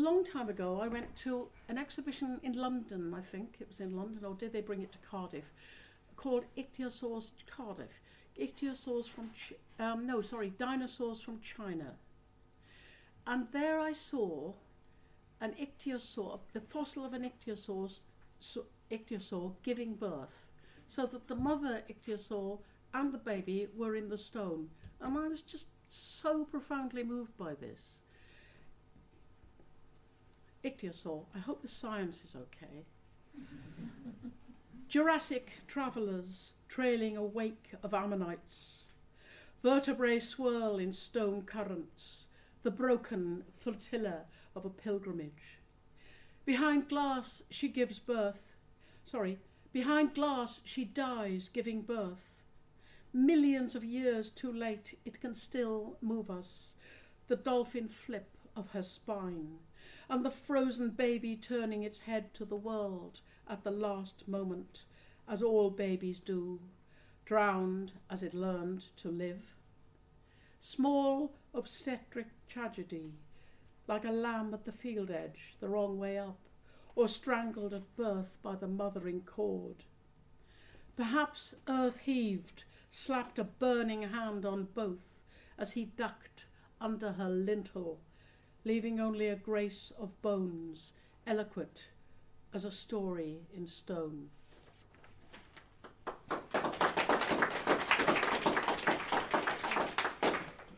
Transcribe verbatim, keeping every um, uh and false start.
long time ago, I went to an exhibition in London, I think it was in London, or did they bring it to Cardiff, called Ichthyosaurs Cardiff. Ichthyosaurs from, Ch- um, no, sorry, Dinosaurs from China. And there I saw an ichthyosaur, the fossil of an ichthyosaur, so, ichthyosaur giving birth, so that the mother ichthyosaur and the baby were in the stone. And I was just so profoundly moved by this. Ichthyosaur, I hope the science is okay. Jurassic travellers trailing a wake of ammonites. Vertebrae swirl in stone currents, the broken flotilla of a pilgrimage. Behind glass she gives birth. Sorry, behind glass she dies giving birth. Millions of years too late, it can still move us. The dolphin flip of her spine, and the frozen baby turning its head to the world at the last moment, as all babies do, drowned as it learned to live. Small obstetric tragedy, like a lamb at the field edge, the wrong way up, or strangled at birth by the mothering cord. Perhaps earth heaved, slapped a burning hand on both as he ducked under her lintel, leaving only a grace of bones, eloquent as a story in stone.